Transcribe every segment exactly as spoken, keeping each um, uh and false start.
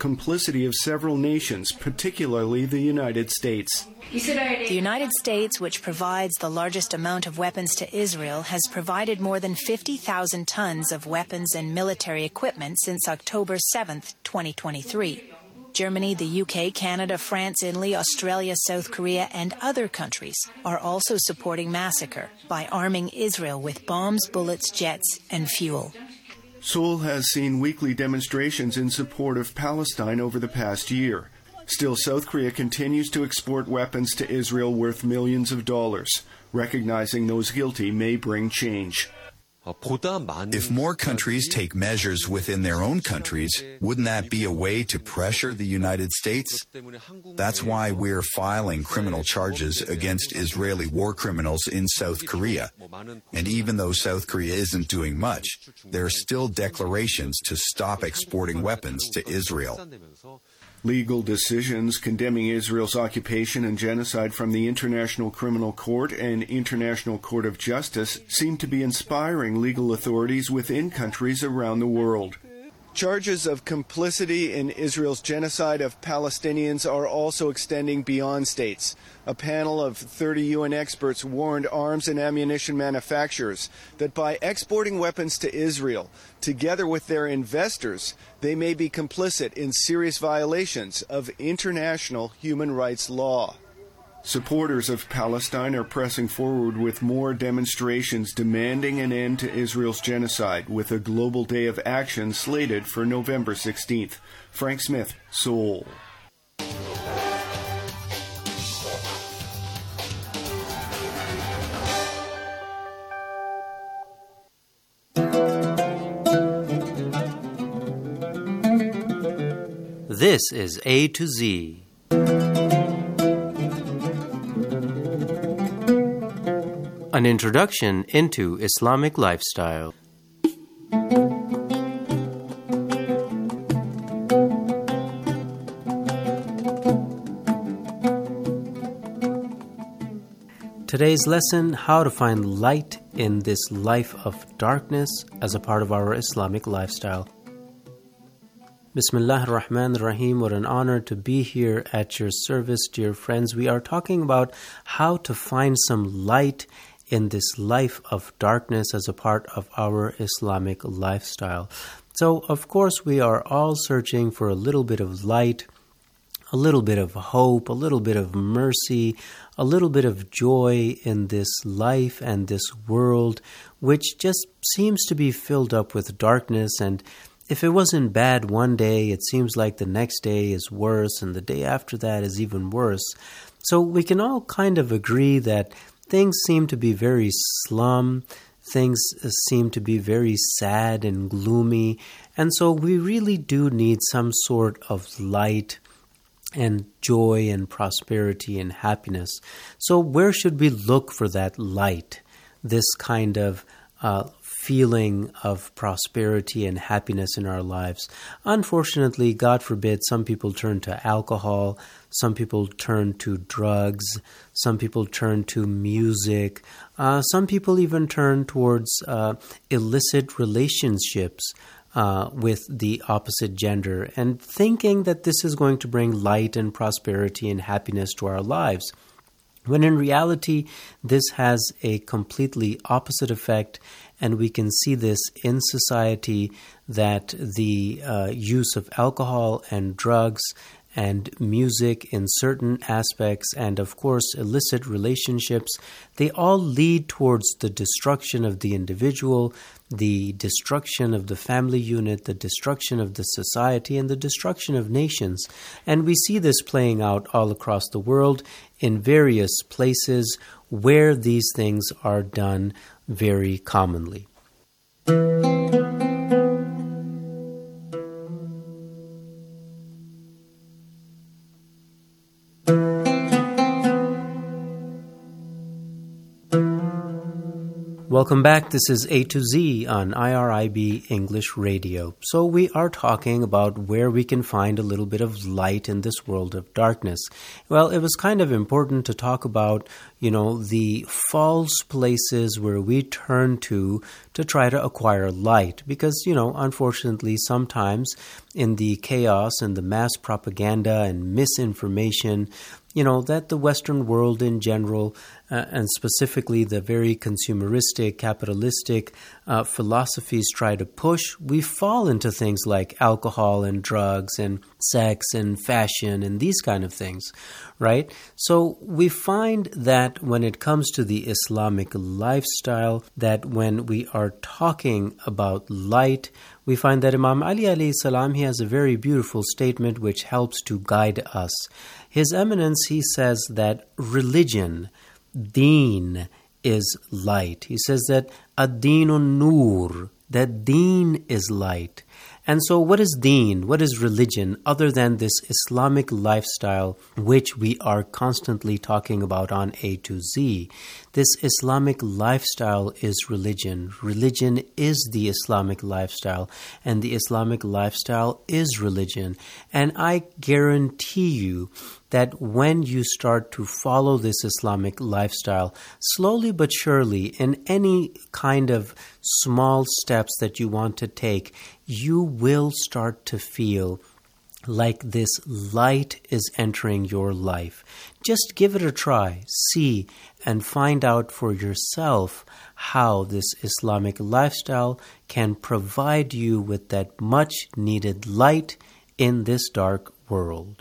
complicity of several nations, particularly the United States. The United States, which provides the largest amount of weapons to Israel, has provided more than fifty thousand tons of weapons and military equipment since October seventh, twenty twenty-three. Germany, the U K, Canada, France, Italy, Australia, South Korea, and other countries are also supporting massacre by arming Israel with bombs, bullets, jets, and fuel. Seoul has seen weekly demonstrations in support of Palestine over the past year. Still, South Korea continues to export weapons to Israel worth millions of dollars. Recognizing those guilty may bring change. If more countries take measures within their own countries, wouldn't that be a way to pressure the United States? That's why we're filing criminal charges against Israeli war criminals in South Korea. And even though South Korea isn't doing much, there are still declarations to stop exporting weapons to Israel. Legal decisions condemning Israel's occupation and genocide from the International Criminal Court and International Court of Justice seem to be inspiring legal authorities within countries around the world. Charges of complicity in Israel's genocide of Palestinians are also extending beyond states. A panel of thirty U N experts warned arms and ammunition manufacturers that by exporting weapons to Israel, together with their investors, they may be complicit in serious violations of international human rights law. Supporters of Palestine are pressing forward with more demonstrations demanding an end to Israel's genocide, with a global day of action slated for November sixteenth. Frank Smith, Seoul. This is A to Z. An introduction into Islamic lifestyle. Today's lesson, how to find light in this life of darkness as a part of our Islamic lifestyle. Bismillah ar-Rahman ar-Rahim. What an honor to be here at your service, dear friends. We are talking about how to find some light in this life of darkness as a part of our Islamic lifestyle. So, of course, we are all searching for a little bit of light, a little bit of hope, a little bit of mercy, a little bit of joy in this life and this world, which just seems to be filled up with darkness. And if it wasn't bad one day, it seems like the next day is worse, and the day after that is even worse. So we can all kind of agree that things seem to be very slum, things seem to be very sad and gloomy, and so we really do need some sort of light and joy and prosperity and happiness. So where should we look for that light, this kind of uh, feeling of prosperity and happiness in our lives? Unfortunately, God forbid, some people turn to alcohol, some people turn to drugs, some people turn to music, uh, some people even turn towards uh, illicit relationships uh, with the opposite gender, and thinking that this is going to bring light and prosperity and happiness to our lives, when in reality, this has a completely opposite effect. And we can see this in society, that the uh, use of alcohol and drugs and music in certain aspects, and of course illicit relationships, they all lead towards the destruction of the individual, the destruction of the family unit, the destruction of the society, and the destruction of nations. And we see this playing out all across the world in various places where these things are done very commonly. Welcome back. This is A to Z on I R I B English Radio. So we are talking about where we can find a little bit of light in this world of darkness. Well, it was kind of important to talk about, you know, the false places where we turn to to try to acquire light. Because, you know, unfortunately, sometimes in the chaos and the mass propaganda and misinformation, you know, that the Western world in general, uh, and specifically the very consumeristic, capitalistic uh, philosophies try to push, we fall into things like alcohol and drugs and sex and fashion and these kind of things, right? So we find that when it comes to the Islamic lifestyle, that when we are talking about light, we find that Imam Ali alayhi salam, he has a very beautiful statement which helps to guide us. His Eminence, he says that religion, deen, is light. He says that ad-deenun nur, that deen is light. And so what is deen? What is religion other than this Islamic lifestyle which we are constantly talking about on A to Z? This Islamic lifestyle is religion. Religion is the Islamic lifestyle, and the Islamic lifestyle is religion. And I guarantee you that when you start to follow this Islamic lifestyle, slowly but surely, in any kind of small steps that you want to take, you will start to feel like this light is entering your life. Just give it a try, see, and find out for yourself how this Islamic lifestyle can provide you with that much needed light in this dark world.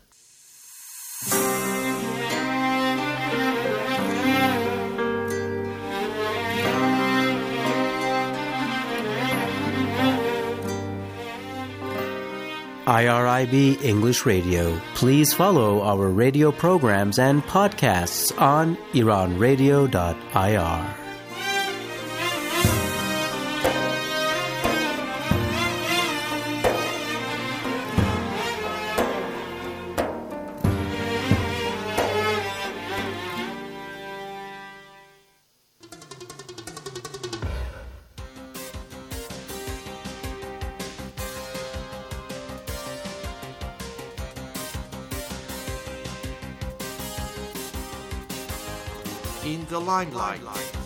I R I B English Radio. Please follow our radio programs and podcasts on iran radio dot I R. In the limelight.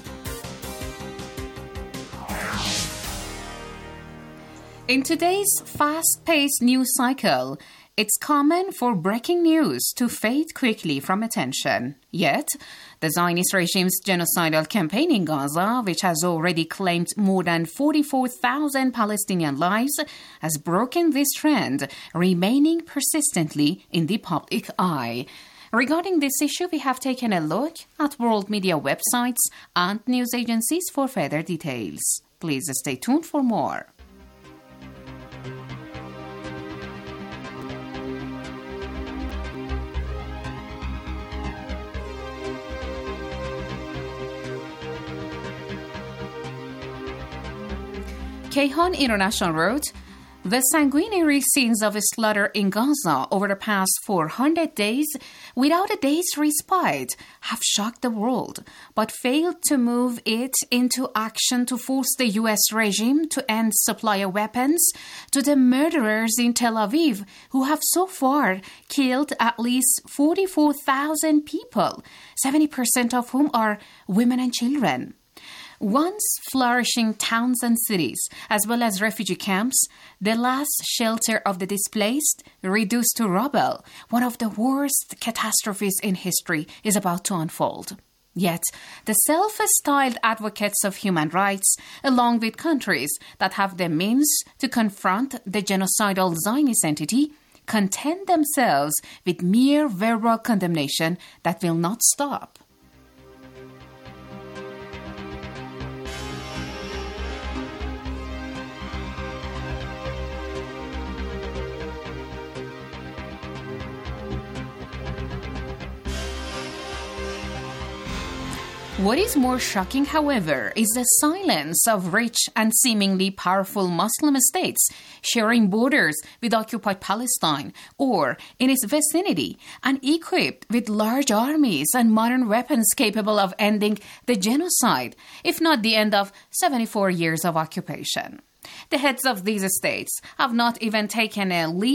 In today's fast-paced news cycle, it's common for breaking news to fade quickly from attention. Yet, the Zionist regime's genocidal campaign in Gaza, which has already claimed more than forty-four thousand Palestinian lives, has broken this trend, remaining persistently in the public eye. Regarding this issue, we have taken a look at world media websites and news agencies for further details. Please stay tuned for more. Kayhan International wrote, the sanguinary scenes of slaughter in Gaza over the past four hundred days, without a day's respite, have shocked the world, but failed to move it into action to force the U S regime to end supply of weapons to the murderers in Tel Aviv, who have so far killed at least forty-four thousand people, seventy percent of whom are women and children. Once flourishing towns and cities, as well as refugee camps, the last shelter of the displaced, reduced to rubble, one of the worst catastrophes in history is about to unfold. Yet, the self-styled advocates of human rights, along with countries that have the means to confront the genocidal Zionist entity, content themselves with mere verbal condemnation that will not stop. What is more shocking, however, is the silence of rich and seemingly powerful Muslim states sharing borders with occupied Palestine or in its vicinity and equipped with large armies and modern weapons capable of ending the genocide, if not the end of seventy-four years of occupation. The heads of these states have not even taken a leaf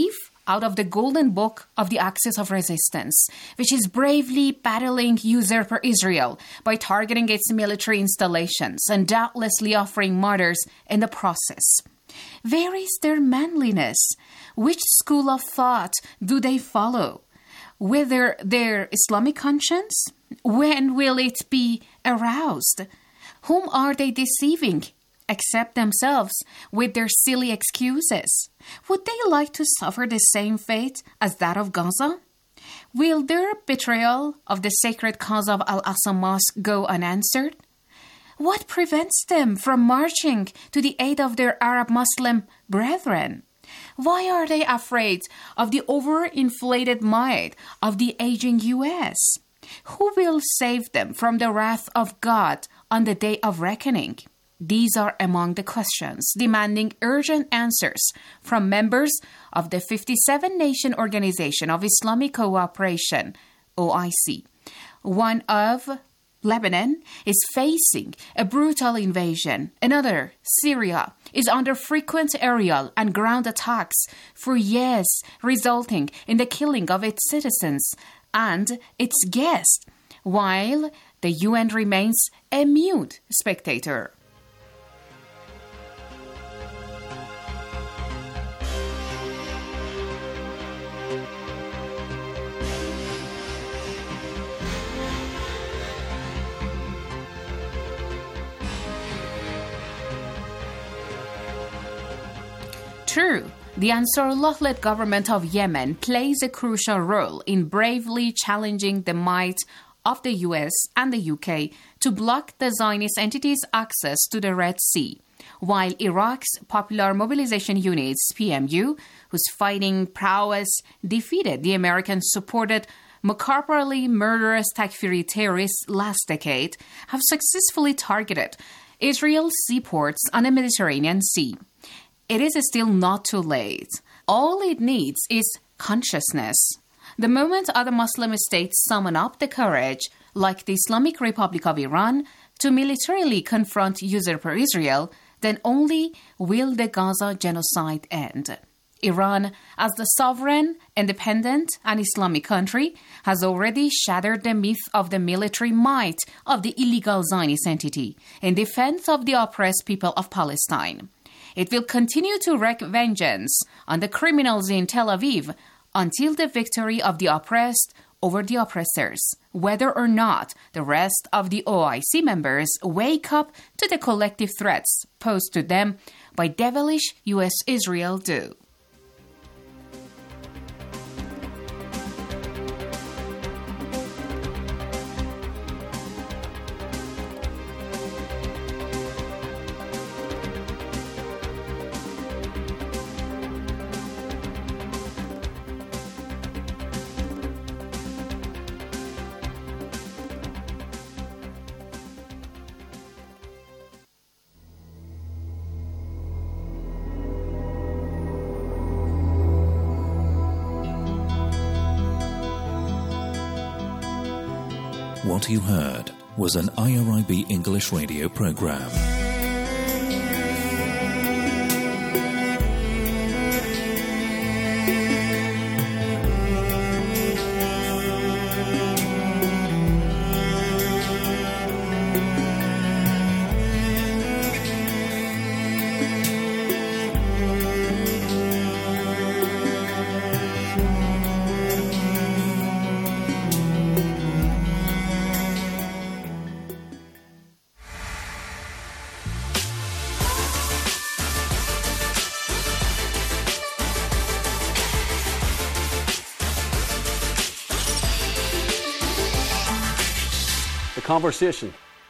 out of the Golden Book of the Axis of Resistance, which is bravely battling usurper Israel by targeting its military installations and doubtlessly offering martyrs in the process. Where is their manliness? Which school of thought do they follow? Whether their Islamic conscience? When will it be aroused? Whom are they deceiving? Except themselves with their silly excuses. Would they like to suffer the same fate as that of Gaza? Will their betrayal of the sacred cause of Al-Aqsa Mosque go unanswered? What prevents them from marching to the aid of their Arab Muslim brethren? Why are they afraid of the overinflated might of the aging U S? Who will save them from the wrath of God on the day of reckoning? These are among the questions demanding urgent answers from members of the fifty-seven nation Organization of Islamic Cooperation, O I C. One of Lebanon is facing a brutal invasion. Another, Syria, is under frequent aerial and ground attacks for years, resulting in the killing of its citizens and its guests, while the U N remains a mute spectator. True, the Ansarullah-led government of Yemen plays a crucial role in bravely challenging the might of the U S and the U K to block the Zionist entity's access to the Red Sea, while Iraq's Popular Mobilization Units, P M U, whose fighting prowess defeated the American-supported macabrely murderous Takfiri terrorists last decade, have successfully targeted Israel's seaports on the Mediterranean Sea. It is still not too late. All it needs is consciousness. The moment other Muslim states summon up the courage, like the Islamic Republic of Iran, to militarily confront usurper Israel, then only will the Gaza genocide end. Iran, as the sovereign, independent, and Islamic country, has already shattered the myth of the military might of the illegal Zionist entity in defense of the oppressed people of Palestine. It will continue to wreak vengeance on the criminals in Tel Aviv until the victory of the oppressed over the oppressors, whether or not the rest of the O I C members wake up to the collective threats posed to them by devilish U S Israel do. What you heard was an I R I B English radio program. Conversation.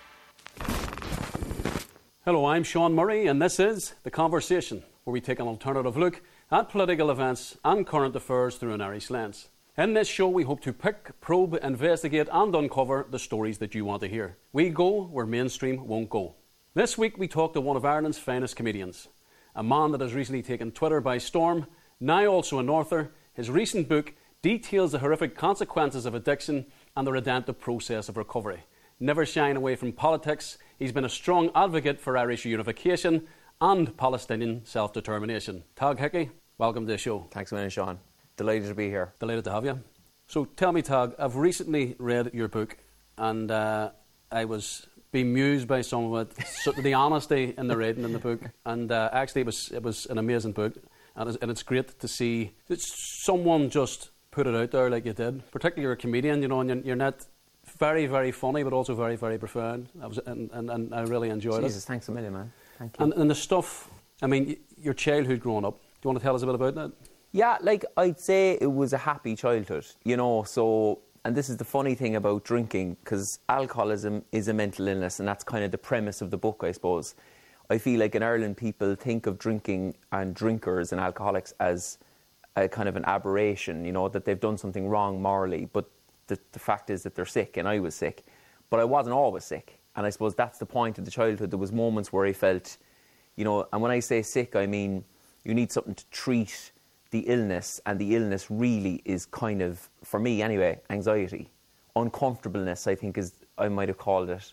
Hello, I'm Sean Murray, and this is The Conversation, where we take an alternative look at political events and current affairs through an Irish lens. In this show, we hope to pick, probe, investigate, and uncover the stories that you want to hear. We go where mainstream won't go. This week, we talk to one of Ireland's finest comedians, a man that has recently taken Twitter by storm, now also an author. His recent book details the horrific consequences of addiction and the redemptive process of recovery. Never shying away from politics, he's been a strong advocate for Irish unification and Palestinian self-determination. Tag Hickey, welcome to the show. Thanks a million, Sean. Delighted to be here. Delighted to have you. So tell me, Tag, I've recently read your book, and uh, I was bemused by some of it, so the honesty in the writing in the book, and uh, actually it was it was an amazing book, and it's, and it's great to see that someone just put it out there like you did. Particularly you're a comedian, you know, and you're, you're not very, very funny, but also very, very profound. I was, and, and, and I really enjoyed Jesus, it. Jesus, thanks a million, man. Thank you. And, and the stuff, I mean, your childhood growing up, do you want to tell us a bit about that? Yeah, like, I'd say it was a happy childhood, you know, so, and this is the funny thing about drinking, because alcoholism is a mental illness, and that's kind of the premise of the book, I suppose. I feel like in Ireland, people think of drinking and drinkers and alcoholics as a kind of an aberration, you know, that they've done something wrong morally, but the, the fact is that they're sick, and I was sick. But I wasn't always sick, and I suppose that's the point of the childhood. There was moments where I felt, you know, and when I say sick, I mean you need something to treat the illness, and the illness really is kind of, for me anyway, anxiety. Uncomfortableness, I think, is I might have called it,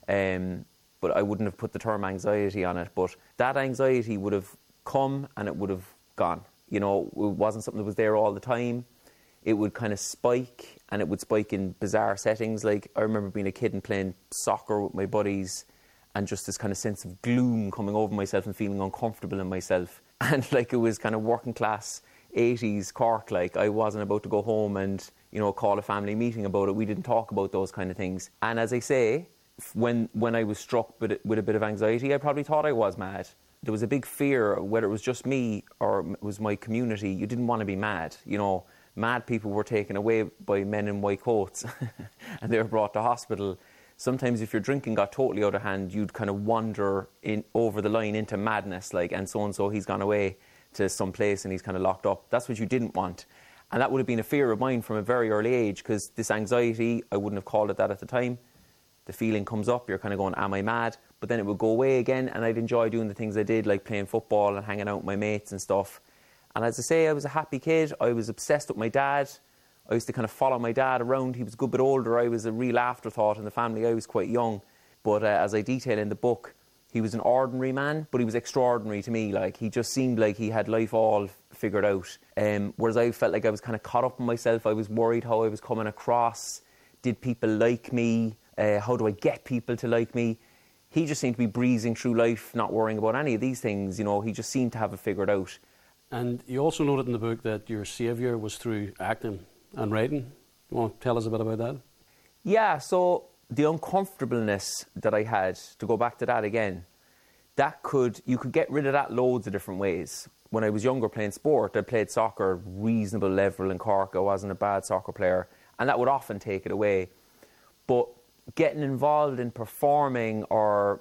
um, but I wouldn't have put the term anxiety on it. But that anxiety would have come and it would have gone. You know, it wasn't something that was there all the time. It would kind of spike, and it would spike in bizarre settings. Like, I remember being a kid and playing soccer with my buddies, and just this kind of sense of gloom coming over myself and feeling uncomfortable in myself. And like, it was kind of working class eighties Cork, like I wasn't about to go home and, you know, call a family meeting about it. We didn't talk about those kind of things. And as I say, when when I was struck with, with a bit of anxiety, I probably thought I was mad. There was a big fear, whether it was just me or it was my community. You didn't want to be mad. You know, mad people were taken away by men in white coats and they were brought to hospital. Sometimes if your drinking got totally out of hand, you'd kind of wander in over the line into madness, like, and so-and-so, he's gone away to some place and he's kind of locked up. That's what you didn't want. And that would have been a fear of mine from a very early age, because this anxiety, I wouldn't have called it that at the time. The feeling comes up, you're kind of going, am I mad? But then it would go away again, and I'd enjoy doing the things I did, like playing football and hanging out with my mates and stuff. And as I say, I was a happy kid. I was obsessed with my dad. I used to kind of follow my dad around. He was a good bit older. I was a real afterthought in the family. I was quite young. But uh, as I detail in the book, he was an ordinary man, but he was extraordinary to me. Like, he just seemed like he had life all figured out. Um, whereas I felt like I was kind of caught up in myself. I was worried how I was coming across. Did people like me? Uh, how do I get people to like me? He just seemed to be breezing through life, not worrying about any of these things. You know, he just seemed to have it figured out. And you also noted in the book that your saviour was through acting and writing. You want to tell us a bit about that? Yeah, so the uncomfortableness that I had, to go back to that again, that could, you could get rid of that loads of different ways. When I was younger playing sport, I played soccer reasonable level in Cork. I wasn't a bad soccer player, and that would often take it away. But getting involved in performing or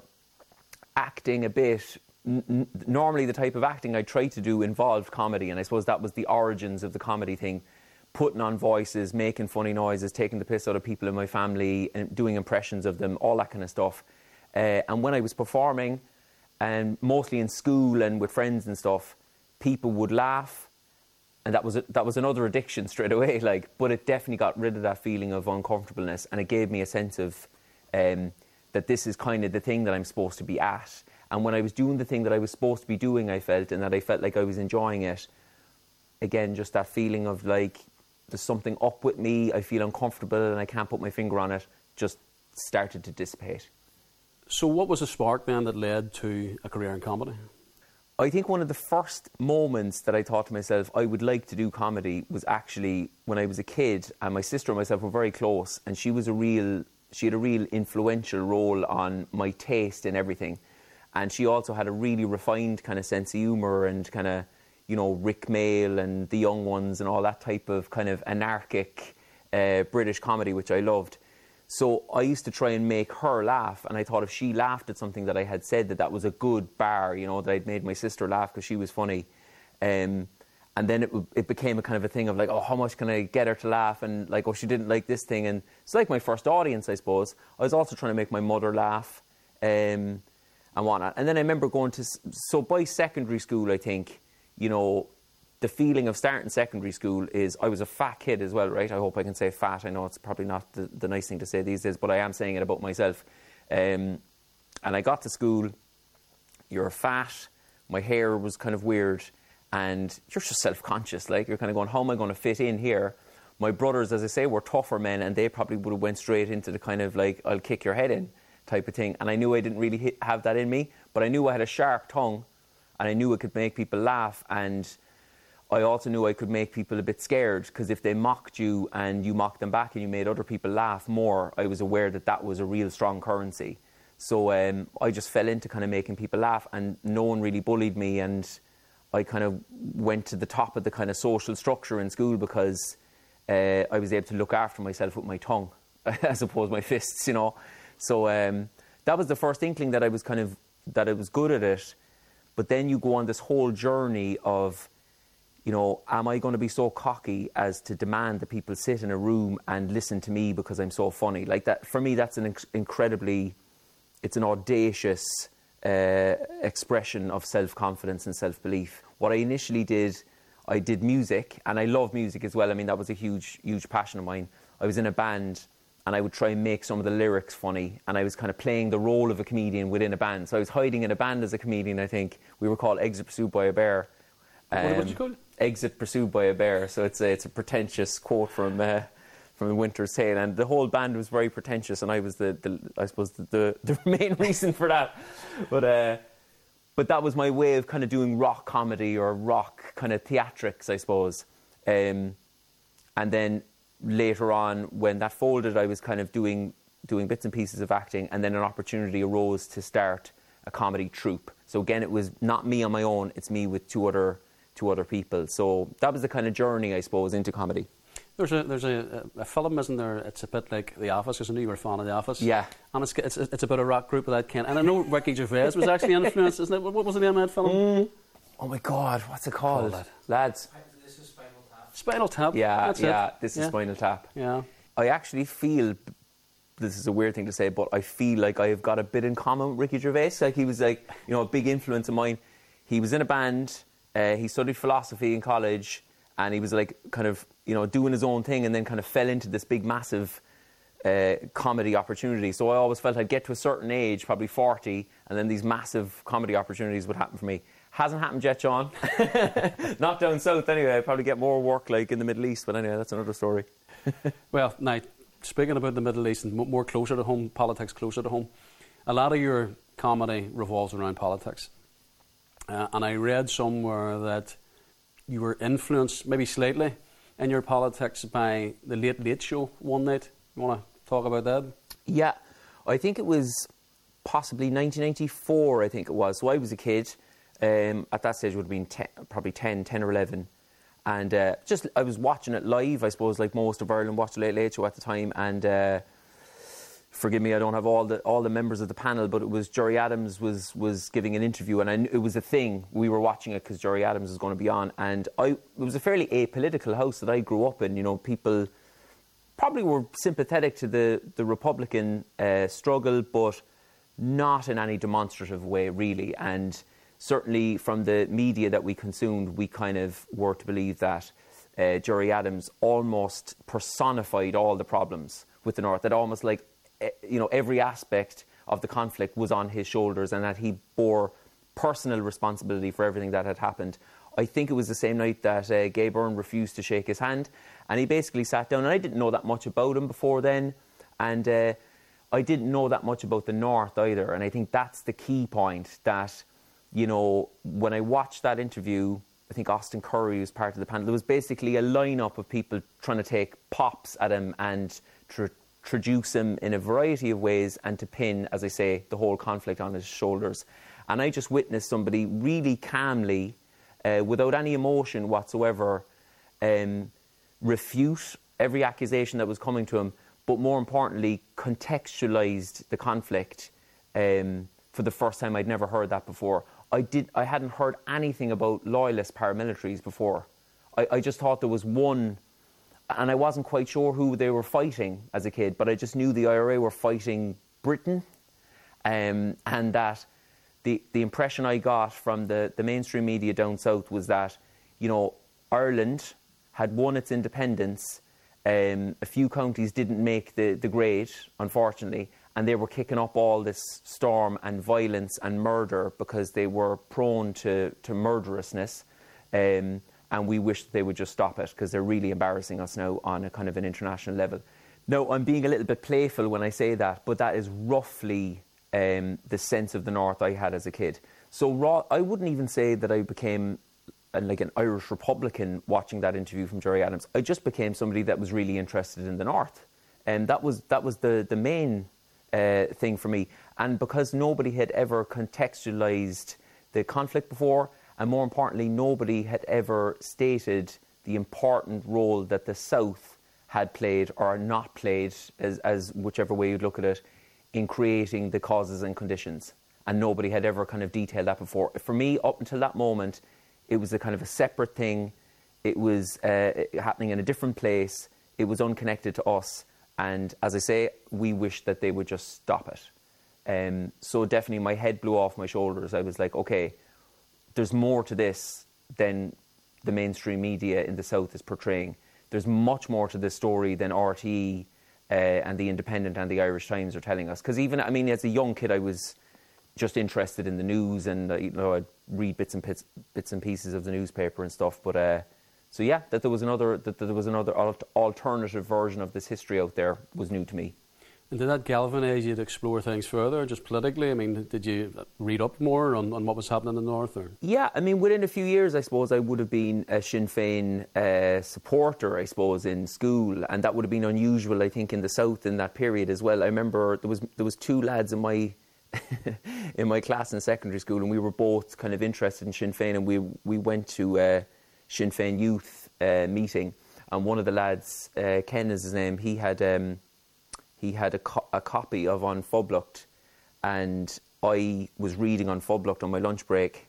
acting a bit, n- n- normally the type of acting I tried to do involved comedy, and I suppose that was the origins of the comedy thing. Putting on voices, making funny noises, taking the piss out of people in my family, and doing impressions of them, all that kind of stuff. Uh, and when I was performing, and mostly in school and with friends and stuff, people would laugh, and that was a, that was another addiction straight away. Like, but it definitely got rid of that feeling of uncomfortableness, and it gave me a sense of um, that this is kind of the thing that I'm supposed to be at. And when I was doing the thing that I was supposed to be doing, I felt, and that I felt like I was enjoying it. Again, just that feeling of like, there's something up with me, I feel uncomfortable and I can't put my finger on it, just started to dissipate. So what was the spark then that led to a career in comedy? I think one of the first moments that I thought to myself, I would like to do comedy, was actually when I was a kid, and my sister and myself were very close, and she was a real, she had a real influential role on my taste in everything. And she also had a really refined kind of sense of humour and kind of, you know, Rick Mail and The Young Ones and all that type of kind of anarchic uh, British comedy, which I loved. So I used to try and make her laugh, and I thought if she laughed at something that I had said, that that was a good bar, you know, that I'd made my sister laugh because she was funny. Um, and then it, it became a kind of a thing of like, oh, how much can I get her to laugh? And like, oh, she didn't like this thing. And it's like my first audience, I suppose. I was also trying to make my mother laugh um, and whatnot. And then I remember going to, so by secondary school, I think, you know, the feeling of starting secondary school is, I was a fat kid as well, right? I hope I can say fat. I know it's probably not the, the nice thing to say these days, but I am saying it about myself. Um, and I got to school, you're fat, my hair was kind of weird, and you're just self-conscious. Like, you're kind of going, how am I going to fit in here? My brothers, as I say, were tougher men, and they probably would have went straight into the kind of like, I'll kick your head in type of thing. And I knew I didn't really hit, have that in me, but I knew I had a sharp tongue, and I knew I could make people laugh, and I also knew I could make people a bit scared, because if they mocked you and you mocked them back and you made other people laugh more, I was aware that that was a real strong currency. So um, I just fell into kind of making people laugh, and no one really bullied me, and I kind of went to the top of the kind of social structure in school because uh, I was able to look after myself with my tongue as opposed to my fists, you know. So um, that was the first inkling that I was kind of, that I was good at it. But then you go on this whole journey of, you know, am I going to be so cocky as to demand that people sit in a room and listen to me because I'm so funny? Like that, for me, that's an inc- incredibly, it's an audacious uh, expression of self-confidence and self-belief. What I initially did, I did music, and I love music as well. I mean, that was a huge, huge passion of mine. I was in a band, and I would try and make some of the lyrics funny, and I was kind of playing the role of a comedian within a band. So I was hiding in a band as a comedian, I think. We were called Exit Pursued by a Bear. Um, what was you called? Exit Pursued by a Bear. So it's a, it's a pretentious quote from uh, from Winter's Tale, and the whole band was very pretentious, and I was the, the I suppose the, the the main reason for that. But uh, but that was my way of kind of doing rock comedy or rock kind of theatrics, I suppose. Um, and then later on, when that folded, I was kind of doing doing bits and pieces of acting, and then an opportunity arose to start a comedy troupe. So again, it was not me on my own; it's me with two other two other people. So that was the kind of journey, I suppose, into comedy. There's a there's a, a film, isn't there? It's a bit like The Office, because I knew you were a fan of The Office. Yeah. And it's it's, it's about a rock group of that kind. And I know Ricky Gervais was actually influenced, isn't it? What was the name of that film? Mm. Oh my God, what's it called? Call Lads. This is Spinal Tap. Spinal Tap. Yeah, That's yeah, it. this is yeah. Spinal Tap. Yeah. I actually feel, this is a weird thing to say, but I feel like I have got a bit in common with Ricky Gervais. Like, he was like, you know, a big influence of mine. He was in a band, uh, he studied philosophy in college, and he was like kind of, you know, doing his own thing, and then kind of fell into this big, massive uh, comedy opportunity. So I always felt I'd get to a certain age, probably forty, and then these massive comedy opportunities would happen for me. Hasn't happened yet, John. Not down south anyway. I'd probably get more work like in the Middle East, but anyway, that's another story. Well, now, speaking about the Middle East and more closer to home, politics closer to home, a lot of your comedy revolves around politics. Uh, and I read somewhere that you were influenced, maybe slightly, in your politics by the Late Late Show one night. You want to talk about that? Yeah, I think it was possibly nineteen ninety-four, I think it was. So I was a kid. Um, at that stage, it would have been ten, probably ten, ten or eleven. And uh, just I was watching it live, I suppose, like most of Ireland watched the Late Late Show at the time. And uh, forgive me, I don't have all the all the members of the panel, but it was Gerry Adams was was giving an interview, and I knew it was a thing. We were watching it because Gerry Adams was going to be on, and I it was a fairly apolitical house that I grew up in. You know, people probably were sympathetic to the the Republican uh, struggle, but not in any demonstrative way, really. And certainly from the media that we consumed, we kind of were to believe that uh, Gerry Adams almost personified all the problems with the North. That almost like, you know, every aspect of the conflict was on his shoulders, and that he bore personal responsibility for everything that had happened. I think it was the same night that uh, Gay Byrne refused to shake his hand, and he basically sat down, and I didn't know that much about him before then, and uh, I didn't know that much about the North either. And I think that's the key point, that, you know, when I watched that interview, I think Austin Curry was part of the panel. There was basically a lineup of people trying to take pops at him and tr- traduce him in a variety of ways, and to pin, as I say, the whole conflict on his shoulders. And I just witnessed somebody really calmly, uh, without any emotion whatsoever, um, refute every accusation that was coming to him, but more importantly, contextualised the conflict. Um, for the first time, I'd never heard that before. I did. I hadn't heard anything about loyalist paramilitaries before. I, I just thought there was one, and I wasn't quite sure who they were fighting as a kid, but I just knew the I R A were fighting Britain, um, and that the the impression I got from the, the mainstream media down south was that, you know, Ireland had won its independence. Um, a few counties didn't make the, the grade, unfortunately, and they were kicking up all this storm and violence and murder because they were prone to, to murderousness. Um, and we wish that they would just stop it, because they're really embarrassing us now on a kind of an international level. No, I'm being a little bit playful when I say that, but that is roughly um, the sense of the North I had as a kid. So raw, I wouldn't even say that I became a, like an Irish Republican watching that interview from Gerry Adams. I just became somebody that was really interested in the North. And that was that was the, the main uh, thing for me. And because nobody had ever contextualised the conflict before, and more importantly, nobody had ever stated the important role that the South had played or not played, as, as whichever way you'd look at it, in creating the causes and conditions. And nobody had ever kind of detailed that before. For me, up until that moment, it was a kind of a separate thing. It was uh, happening in a different place. It was unconnected to us. And as I say, we wish that they would just stop it. Um, so definitely my head blew off my shoulders. I was like, okay, there's more to this than the mainstream media in the South is portraying. There's much more to this story than R T E uh, and The Independent and The Irish Times are telling us. Because even, I mean, as a young kid, I was just interested in the news, and uh, you know, I'd read bits and bits, bits and pieces of the newspaper and stuff. But uh, so yeah, that there was another that there was another alternative version of this history out there was new to me. And did that galvanise you to explore things further, just politically? I mean, did you read up more on, on what was happening in the North? Or? Yeah, I mean, within a few years, I suppose, I would have been a Sinn Féin uh, supporter, I suppose, in school. And that would have been unusual, I think, in the South in that period as well. I remember there was there was two lads in my in my class in secondary school, and we were both kind of interested in Sinn Féin, and we, we went to a Sinn Féin youth uh, meeting. And one of the lads, uh, Ken is his name, he had... Um, He had a, co- a copy of An Phoblacht, and I was reading An Phoblacht on my lunch break,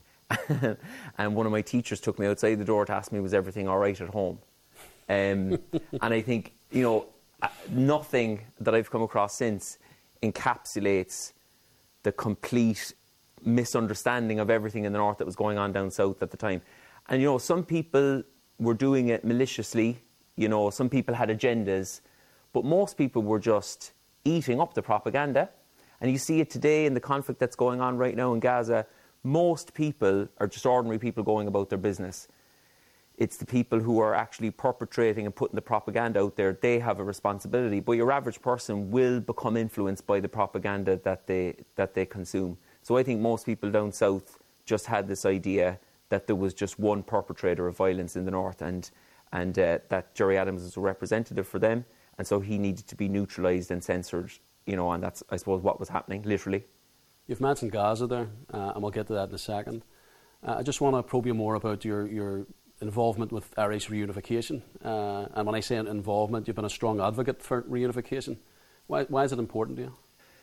and one of my teachers took me outside the door to ask me, was everything all right at home? Um, and I think, you know, nothing that I've come across since encapsulates the complete misunderstanding of everything in the North that was going on down south at the time. And, you know, some people were doing it maliciously, you know, some people had agendas, but most people were just eating up the propaganda. And you see it today in the conflict that's going on right now in Gaza. Most people are just ordinary people going about their business. It's the people who are actually perpetrating and putting the propaganda out there. They have a responsibility. But your average person will become influenced by the propaganda that they that they consume. So I think most people down south just had this idea that there was just one perpetrator of violence in the North, and, and uh, that Gerry Adams was a representative for them. And so he needed to be neutralised and censored, you know, and that's, I suppose, what was happening, literally. You've mentioned Gaza there, uh, and we'll get to that in a second. Uh, I just want to probe you more about your, your involvement with Irish reunification. Uh, and when I say involvement, you've been a strong advocate for reunification. Why, why is it important to you?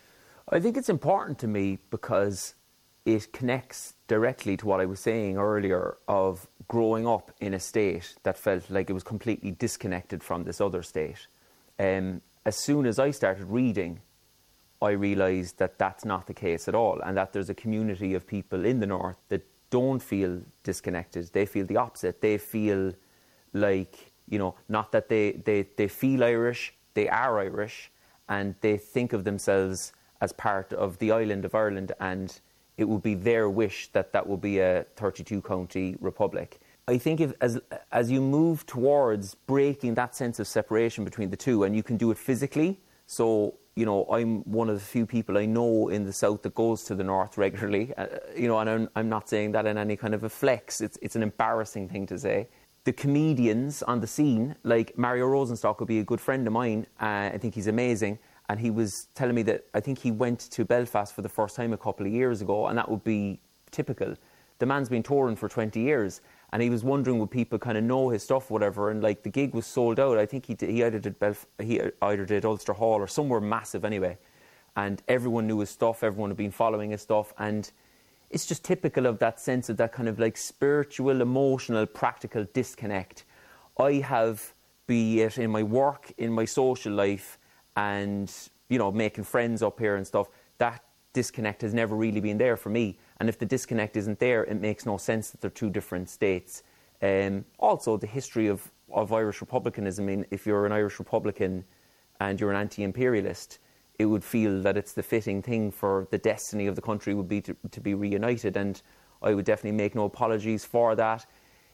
I think it's important to me because it connects directly to what I was saying earlier of growing up in a state that felt like it was completely disconnected from this other state. Um, as soon as I started reading, I realised that that's not the case at all, and that there's a community of people in the North that don't feel disconnected. They feel the opposite. They feel like, you know, not that they, they, they feel Irish, they are Irish, and they think of themselves as part of the island of Ireland, and it would be their wish that that will be a thirty-two county republic. I think if, as as you move towards breaking that sense of separation between the two, and you can do it physically, so, you know, I'm one of the few people I know in the South that goes to the North regularly, uh, you know, and I'm, I'm not saying that in any kind of a flex. It's, it's an embarrassing thing to say. The comedians on the scene, like Mario Rosenstock would be a good friend of mine. Uh, I think he's amazing. And he was telling me that I think he went to Belfast for the first time a couple of years ago, and that would be typical. The man's been touring for twenty years. And he was wondering would people kind of know his stuff, whatever. And like the gig was sold out. I think he did, he either did Belf- he either did Ulster Hall or somewhere massive anyway. And everyone knew his stuff. Everyone had been following his stuff. And it's just typical of that sense of that kind of like spiritual, emotional, practical disconnect. I have, be it in my work, in my social life, and, you know, making friends up here and stuff, that disconnect has never really been there for me. And if the disconnect isn't there, it makes no sense that they're two different states. Um, also, the history of, of Irish republicanism, I mean, if you're an Irish Republican and you're an anti-imperialist, it would feel that it's the fitting thing for the destiny of the country would be to, to be reunited. And I would definitely make no apologies for that.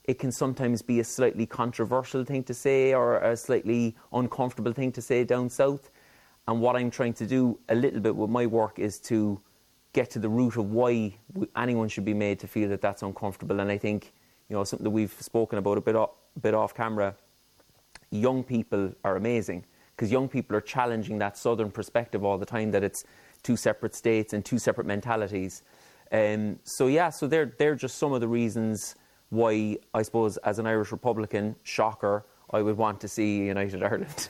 it can sometimes be a slightly controversial thing to say or a slightly uncomfortable thing to say down south. And what I'm trying to do a little bit with my work is to get to the root of why anyone should be made to feel that that's uncomfortable. And I think, you know, something that we've spoken about a bit off, a bit off camera, young people are amazing because young people are challenging that southern perspective all the time, that it's two separate states and two separate mentalities. Um, so yeah, so they're, they're just some of the reasons why, I suppose, as an Irish Republican, shocker, I would want to see United Ireland.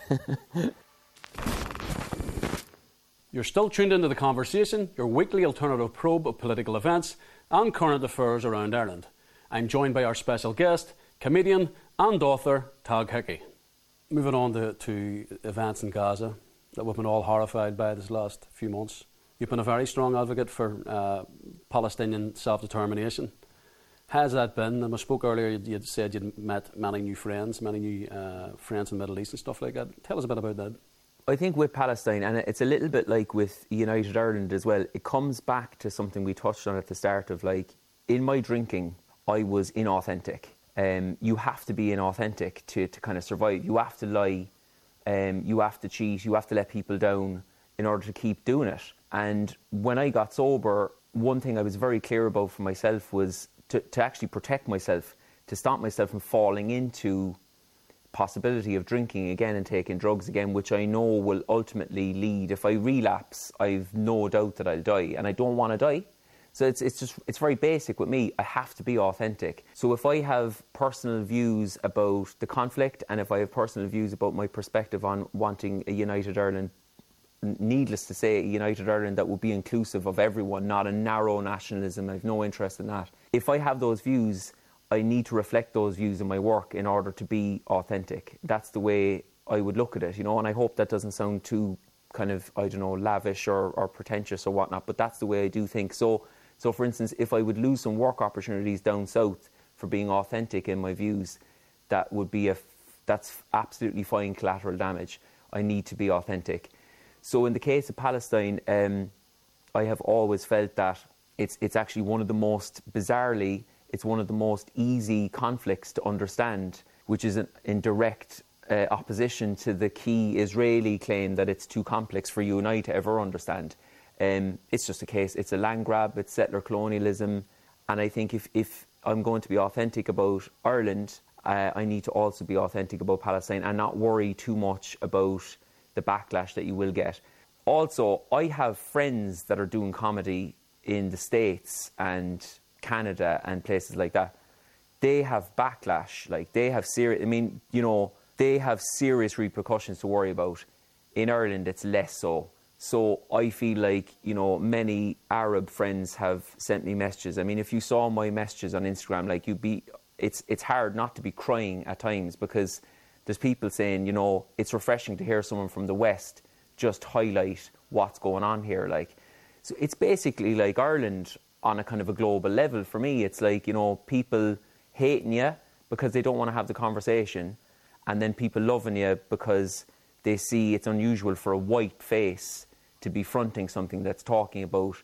You're still tuned into The Conversation, your weekly alternative probe of political events and current affairs around Ireland. I'm joined by our special guest, comedian and author Tadhg Hickey. Moving on to, to events in Gaza that we've been all horrified by this last few months. You've been a very strong advocate for uh, Palestinian self-determination. Has that been? And I spoke earlier, you said you'd met many new friends, many new uh, friends in the Middle East and stuff like that. Tell us a bit about that. I think with Palestine, and it's a little bit like with United Ireland as well, it comes back to something we touched on at the start of, like, in my drinking, I was inauthentic. Um, you have to be inauthentic to, to kind of survive. You have to lie, um, you have to cheat, you have to let people down in order to keep doing it. And when I got sober, one thing I was very clear about for myself was to, to actually protect myself, to stop myself from falling into possibility of drinking again and taking drugs again, which I know will ultimately lead, if I relapse, I've no doubt that I'll die, and I don't want to die. So it's it's just it's very basic with me. I have to be authentic. So if I have personal views about the conflict, and if I have personal views about my perspective on wanting a United Ireland, needless to say, a United Ireland that will be inclusive of everyone, not a narrow nationalism, I have no interest in that. If I have those views, I need to reflect those views in my work in order to be authentic. That's the way I would look at it, you know, and I hope that doesn't sound too kind of, I don't know, lavish or, or pretentious or whatnot, but that's the way I do think. So, so for instance, if I would lose some work opportunities down south for being authentic in my views, that would be a, that's absolutely fine collateral damage. I need to be authentic. So in the case of Palestine, um, I have always felt that it's it's actually one of the most, bizarrely, it's one of the most easy conflicts to understand, which is in, in direct uh, opposition to the key Israeli claim that it's too complex for you and I to ever understand. Um, it's just a case, it's a land grab, it's settler colonialism, and I think if, if I'm going to be authentic about Ireland, uh, I need to also be authentic about Palestine and not worry too much about the backlash that you will get. Also, I have friends that are doing comedy in the States and Canada and places like that. They have backlash, like they have serious, I mean, you know, they have serious repercussions to worry about. In Ireland, it's less so. So I feel like, you know, many Arab friends have sent me messages. I mean, if you saw my messages on Instagram, like you'd be, it's it's hard not to be crying at times, because there's people saying, you know, it's refreshing to hear someone from the West just highlight what's going on here. Like, so it's basically like Ireland on a kind of a global level for me. It's like, you know, people hating you because they don't want to have the conversation, and then people loving you because they see it's unusual for a white face to be fronting something that's talking about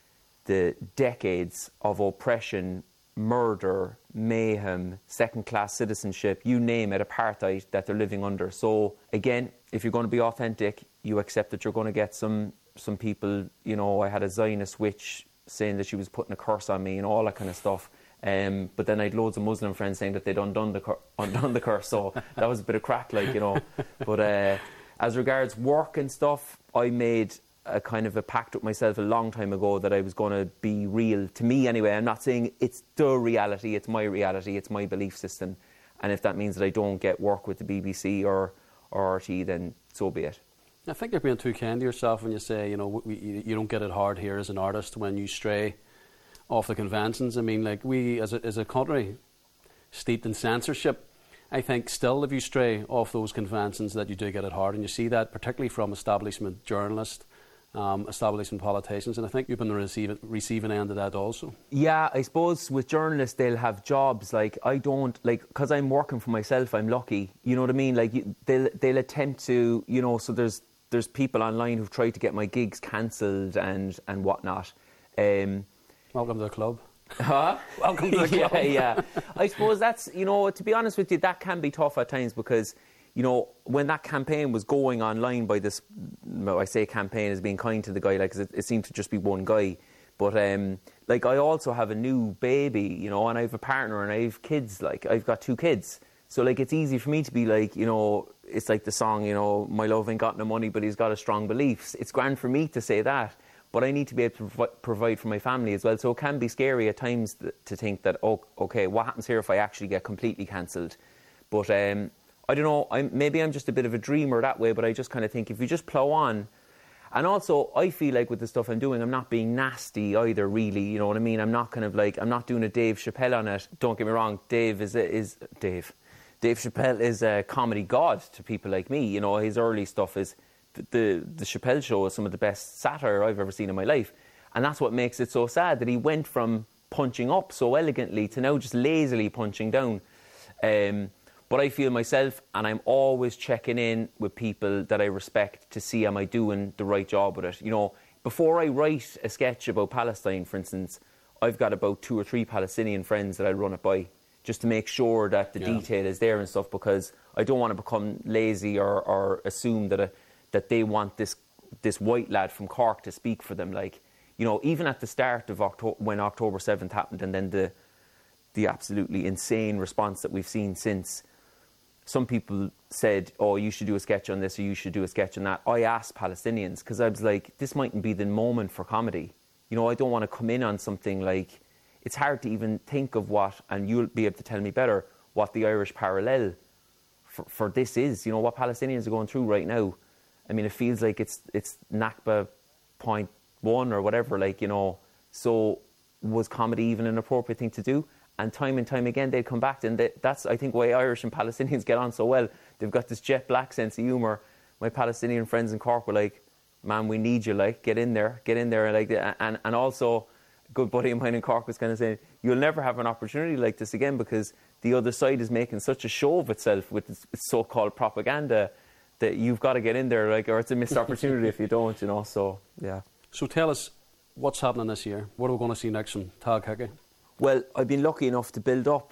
the decades of oppression, murder, mayhem, second-class citizenship, you name it, apartheid that they're living under. So again, if you're going to be authentic, you accept that you're going to get some some people, you know, I had a Zionist witch saying that she was putting a curse on me and all that kind of stuff. Um, but then I had loads of Muslim friends saying that they'd undone the, cur- undone the curse, so that was a bit of crack, like, you know. But uh, as regards work and stuff, I made a kind of a pact with myself a long time ago that I was going to be real, to me anyway. I'm not saying it's the reality, it's my reality, it's my belief system. And if that means that I don't get work with the B B C or, or R T, then so be it. I think you're being too kind to yourself when you say, you know, we, you don't get it hard here as an artist when you stray off the conventions. I mean, like, we as a, as a country steeped in censorship, I think still if you stray off those conventions that you do get it hard, and you see that particularly from establishment journalists, um, establishment politicians, and I think you've been the receive, receiving end of that also. Yeah, I suppose with journalists they'll have jobs, like I don't, like, because I'm working for myself, I'm lucky, you know what I mean, like you, they'll, they'll attempt to, you know, so there's there's people online who've tried to get my gigs cancelled and, and whatnot. Um, Welcome to the club. Huh? Welcome to the club. Yeah, yeah. I suppose that's, you know, to be honest with you, that can be tough at times because, you know, when that campaign was going online by this, I say campaign as being kind to the guy, like, 'cause it, it seemed to just be one guy. But, um, like, I also have a new baby, you know, and I have a partner and I have kids, like, I've got two kids. So, like, it's easy for me to be like, you know, it's like the song, you know, my love ain't got no money, but he's got a strong beliefs. It's grand for me to say that. But I need to be able to provi- provide for my family as well. So it can be scary at times th- to think that, oh, okay, what happens here if I actually get completely cancelled? But um, I don't know, I'm, maybe I'm just a bit of a dreamer that way, but I just kind of think if you just plough on. And also, I feel like with the stuff I'm doing, I'm not being nasty either, really. You know what I mean? I'm not kind of like, I'm not doing a Dave Chappelle on it. Don't get me wrong, Dave is, a, is Dave. Dave Chappelle is a comedy god to people like me. You know, his early stuff is... The, the Chappelle Show is some of the best satire I've ever seen in my life. And that's what makes it so sad, that he went from punching up so elegantly to now just lazily punching down. Um, but I feel myself, and I'm always checking in with people that I respect to see am I doing the right job with it. You know, before I write a sketch about Palestine, for instance, I've got about two or three Palestinian friends that I run it by, just to make sure that the yeah. detail is there and stuff, because I don't want to become lazy or, or assume that a that they want this this white lad from Cork to speak for them. Like, you know, even at the start of October, when October seventh happened, and then the the absolutely insane response that we've seen since, some people said, oh, you should do a sketch on this or you should do a sketch on that. I asked Palestinians, because I was like, this mightn't be the moment for comedy. You know, I don't want to come in on something like, it's hard to even think of what, and you'll be able to tell me better, what the Irish parallel for, for this is. You know, what Palestinians are going through right now. I mean, it feels like it's it's Nakba point one or whatever, like, you know. So was comedy even an appropriate thing to do? And time and time again, they'd come back to, and they, that's, I think, why Irish and Palestinians get on so well. They've got this jet black sense of humour. My Palestinian friends in Cork were like, man, we need you, like, get in there, get in there. Like, and, and also, a good buddy of mine in Cork was kind of saying, you'll never have an opportunity like this again, because the other side is making such a show of itself with its so-called propaganda, that you've got to get in there, like, or it's a missed opportunity if you don't, you know, so, yeah. So tell us, what's happening this year? What are we going to see next from Tadhg Hickey? Well, I've been lucky enough to build up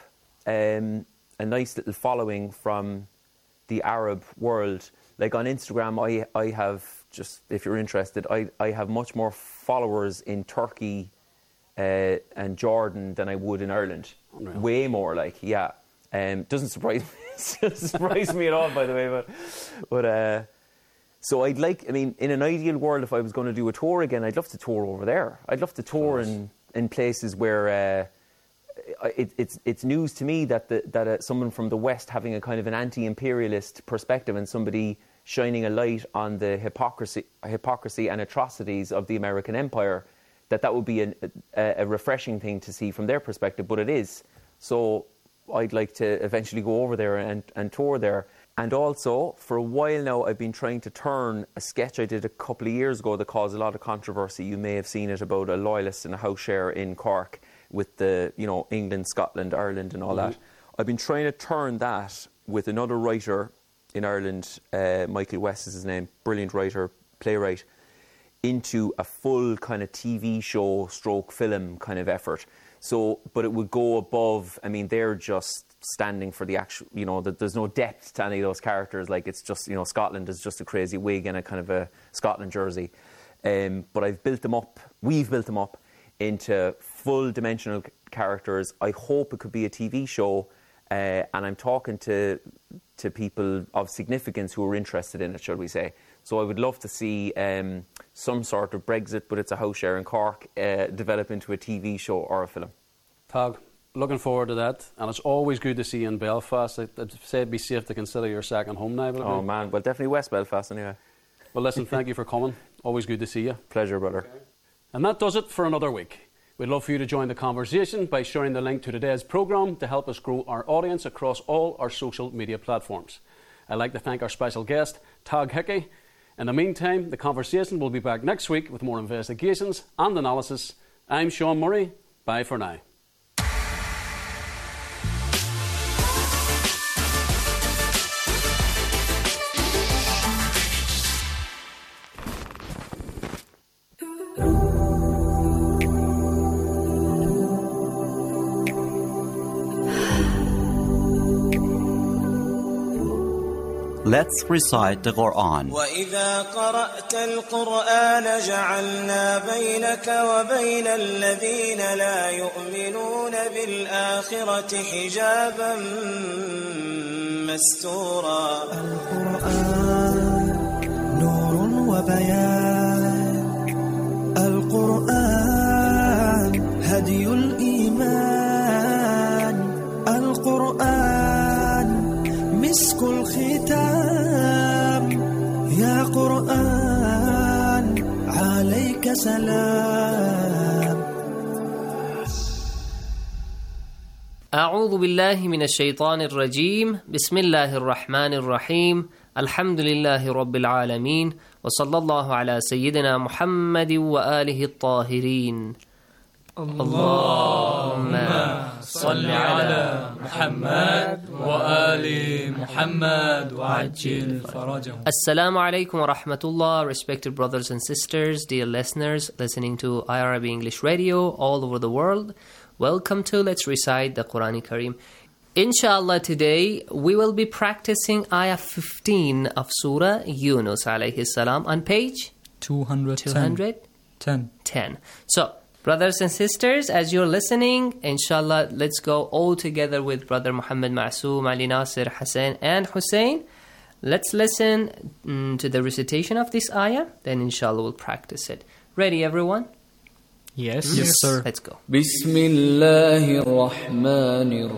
um, a nice little following from the Arab world. Like, on Instagram, I, I have, just, if you're interested, I, I have much more followers in Turkey uh, and Jordan than I would in Ireland. Unreal. Way more, like, yeah. Um, doesn't surprise me. doesn't surprise me at all, by the way. But, but uh, so I'd like. I mean, in an ideal world, if I was going to do a tour again, I'd love to tour over there. I'd love to tour in, in places where uh, it, it's it's news to me that the, that uh, someone from the West having a kind of an anti-imperialist perspective and somebody shining a light on the hypocrisy, hypocrisy and atrocities of the American empire, that that would be an, a, a refreshing thing to see from their perspective. But it is so. I'd like to eventually go over there and, and tour there. And also, for a while now, I've been trying to turn a sketch I did a couple of years ago that caused a lot of controversy. You may have seen it, about a loyalist in a house share in Cork with the, you know, England, Scotland, Ireland and all mm-hmm. that. I've been trying to turn that with another writer in Ireland, uh, Michael West is his name, brilliant writer, playwright, into a full kind of T V show stroke film kind of effort. So, but it would go above, I mean, they're just standing for the actual, you know, the, there's no depth to any of those characters. Like, it's just, you know, Scotland is just a crazy wig and a kind of a Scotland jersey. Um, but I've built them up, we've built them up into full dimensional characters. I hope it could be a T V show. Uh, and I'm talking to to people of significance who are interested in it, shall we say. So I would love to see um, some sort of Brexit, but it's a house share in Cork, uh, develop into a T V show or a film. Tadhg, looking forward to that. And it's always good to see you in Belfast. I'd say it'd be safe to consider your second home now. Oh, be? man. Well, definitely West Belfast anyway. Well, listen, thank you for coming. Always good to see you. Pleasure, brother. Okay. And that does it for another week. We'd love for you to join the conversation by sharing the link to today's programme to help us grow our audience across all our social media platforms. I'd like to thank our special guest, Tadhg Hickey. In the meantime, the conversation will be back next week with more investigations and analysis. I'm Sean Murray. Bye for now. Let's recite the Quran. وَإِذَا قَرَأْتَ الْقُرْآنَ جَعَلْنَا بَيْنَكَ وَبَيْنَ الَّذِينَ لَا يُؤْمِنُونَ بِالْآخِرَةِ حِجَابًا مَسْتُورًا. القرآن نور وبيان، القرآن هدي الإيمان، القرآن مسك الختام، يا قرآن عليك سلام. أعوذ بالله من الشيطان الرجيم. بسم الله الرحمن الرحيم. الحمد لله رب العالمين، وصلى الله على سيدنا محمد وآله الطاهرين. اللهم صل على محمد وآل محمد وعجل فرجهم. Assalamu alaikum wa rahmatullah, respected brothers and sisters, dear listeners listening to I R I B English Radio all over the world. Welcome to Let's Recite the Quran Kareem. Inshallah, today we will be practicing Ayah fifteen of Surah Yunus alayhi salam on page two hundred ten. So, brothers and sisters, as you're listening, inshallah, let's go all together with Brother Muhammad Ma'soom, Ali Nasir, Hassan and Hussein. Let's listen mm, to the recitation of this ayah, then inshallah we'll practice it. Ready, everyone? Yes, yes, sir. Let's go. Bismillahir Rahmanir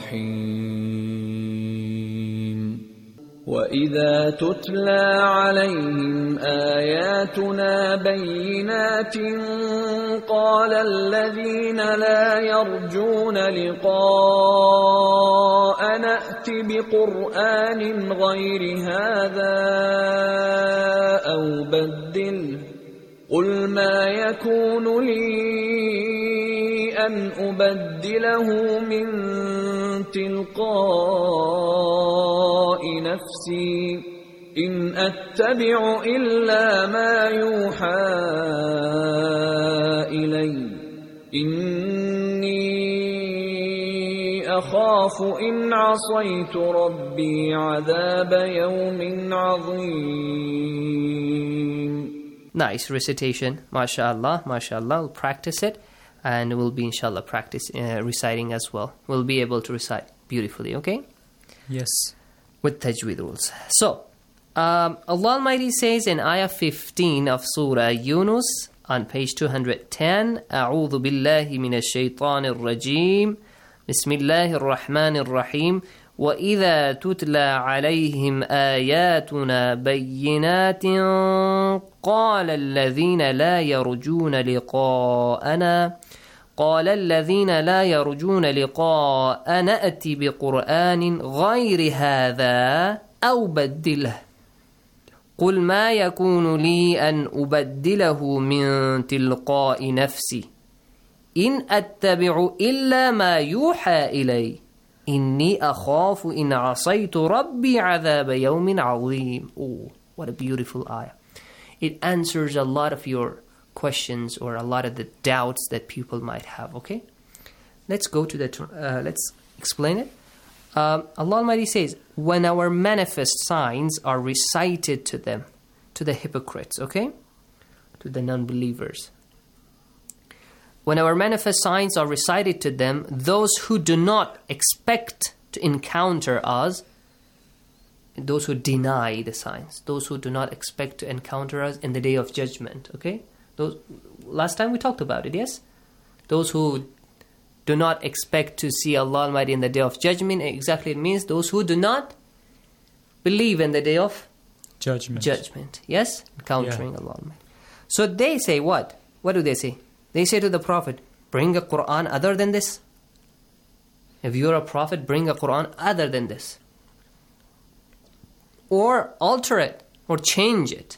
Rahim. وَإِذَا تُتْلَى عَلَيْهِمْ آيَاتُنَا بَيِّنَاتٍ قَالَ الَّذِينَ لَا يَرْجُونَ لِقَاءَنَا ائْتِ بِقُرْآنٍ غَيْرِ هَذَا أَوْ بَدِّلْهُ قُلْ مَا يَكُونُ لِي أَنْ أُبَدِّلَهُ مِنْ تِلْقَاءِ نَفْسِي إِنْ أَتَّبِعُ إِلَّا مَا يُوحَى إِلَيَّ إِنِّي أَخَافُ إِنْ عَصَيْتُ رَبِّي عَذَابَ يَوْمٍ عَظِيمٍ. Nice recitation, mashallah, mashallah. We'll practice it, and we'll be inshallah practice uh, reciting as well. We'll be able to recite beautifully, okay? Yes. With tajweed rules. So, um, Allah Almighty says in Ayah fifteen of Surah Yunus on page two hundred ten, أعوذ بالله من الشيطان الرجيم بسم الله الرحمن الرحيم وَإِذَا تُتْلَى عَلَيْهِمْ آيَاتُنَا بَيِّنَاتٍ قَالَ الَّذِينَ لَا يَرْجُونَ لِقَاءَنَا قَالَ الَّذِينَ لَا يَرْجُونَ لِقَاءَنَا ائْتِ بِقُرْآنٍ غَيْرِ هَذَا أَوْ بَدِّلْهُ قُلْ مَا يَكُونُ لِي أَنْ أُبَدِّلَهُ مِنْ تِلْقَاءِ نَفْسِي إِنْ أَتَّبِعُ إِلَّا مَا يُوحَى إِلَيَّ إِنِّي أَخَافُ إِنْ عَصَيْتُ رَبِّي عَذَابَ يَوْمٍ عَظِيمٍ. Oh, what a beautiful ayah. It answers a lot of your questions or a lot of the doubts that people might have, okay? Let's go to the, uh, let's explain it. Um, Allah Almighty says, when our manifest signs are recited to them, to the hypocrites, okay? To the non-believers. When our manifest signs are recited to them, those who do not expect to encounter us, those who deny the signs, those who do not expect to encounter us in the day of judgment, okay? Those, last time we talked about it, yes? Those who do not expect to see Allah Almighty in the day of judgment, exactly it means those who do not believe in the day of judgment. Judgment, yes? Encountering yeah. Allah Almighty. So they say what? What do they say? They say to the Prophet, bring a Quran other than this. If you're a prophet, bring a Quran other than this. Or alter it, or change it.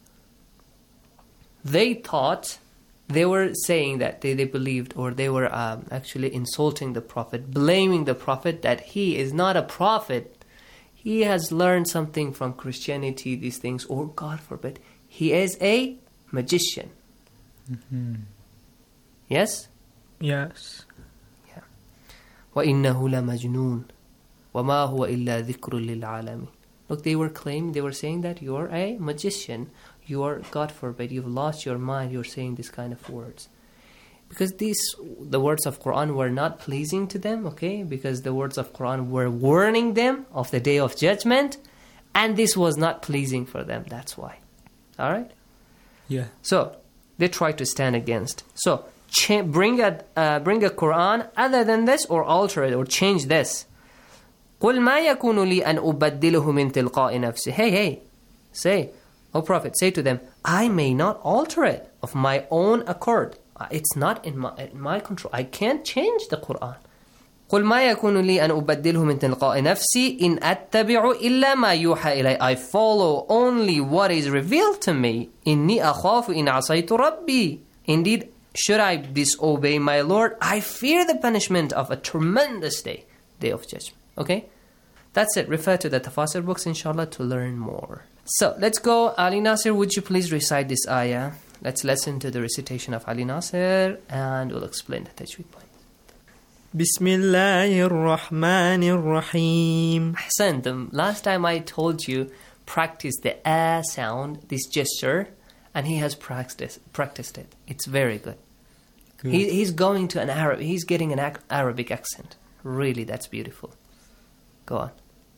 They thought, they were saying that they, they believed, or they were um, actually insulting the Prophet, blaming the Prophet that he is not a prophet. He has learned something from Christianity, these things, or God forbid, he is a magician. Mm-hmm. Yes? Yes. Yeah. وَإِنَّهُ لَمَجْنُونَ وَمَا هُوَ إِلَّا ذِكْرٌ لِلْعَالَمِينَ. Look, they were claiming, they were saying that you're a magician. You're, God forbid, you've lost your mind. You're saying this kind of words. Because these, the words of Quran were not pleasing to them, okay? Because the words of Quran were warning them of the day of judgment. And this was not pleasing for them. That's why. All right? Yeah. So, they tried to stand against. So, cha- bring a uh, bring a Quran other than this, or alter it, or change this. قُلْ مَا يَكُونُ لِي أَنْ أُبَدِّلُهُ مِنْ تِلْقَاءِ نَفْسِي. Hey, hey, say, O Prophet, say to them, I may not alter it of my own accord. It's not in my, in my control. I can't change the Quran. قُلْ مَا يَكُونُ لِي أَنْ أُبَدِّلْهُ مِنْ تِلْقَاءِ نَفْسِي إِنْ أَتَّبِعُ إِلَّا مَا يُوحَى إِلَيَّ. I follow only what is revealed to me. إِنِّي أَخَافُ إِنْ عَصَيْتُ رَبِّي. Indeed, should I disobey my Lord, I fear the punishment of a tremendous day, day of judgment. Okay? That's it. Refer to the Tafasir books, inshallah, to learn more. So, let's go. Ali Nasir, would you please recite this ayah? Let's listen to the recitation of Ali Nasir, and we'll explain the tajweed point. Bismillahir Rahmanir Rahim. Ahsantum. Last time I told you, practice the a sound, this gesture, and he has practiced practiced it. It's very good. good. He, he's going to an Arab, he's getting an ac- Arabic accent. Really, that's beautiful. Go on.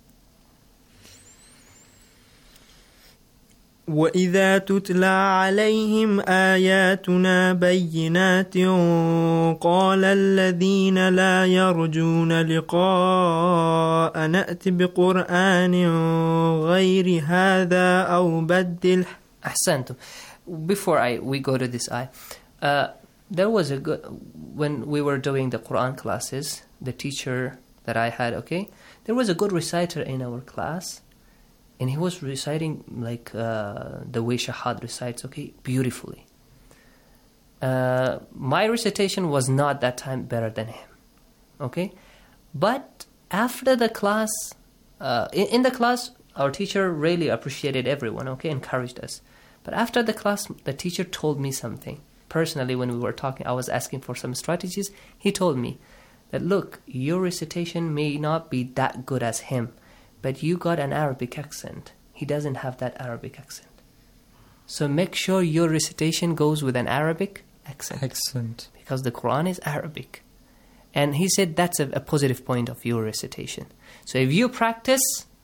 وَإِذَا تُتْلَى عَلَيْهِمْ آيَاتُنَا بَيِّنَاتٍ قَالَ الَّذِينَ لَا يَرْجُونَ لِقَاءَ نَأْتِ بِقُرْآنٍ غَيْرِ هَذَا أَوْ بَدِّلْهُ. Ahsantum. Before I we go to this ayah, uh, there was a good, when we were doing the Quran classes, the teacher that I had, okay, there was a good reciter in our class, and he was reciting like uh, the way Shahad recites, okay, beautifully. Uh, my recitation was not that time better than him, okay? But after the class, uh, in, in the class, our teacher really appreciated everyone, okay, encouraged us. But after the class, the teacher told me something. Personally, when we were talking, I was asking for some strategies. He told me that, look, your recitation may not be that good as him, but you got an Arabic accent. He doesn't have that Arabic accent. So make sure your recitation goes with an Arabic accent. Accent. Because the Quran is Arabic. And he said that's a, a positive point of your recitation. So if you practice,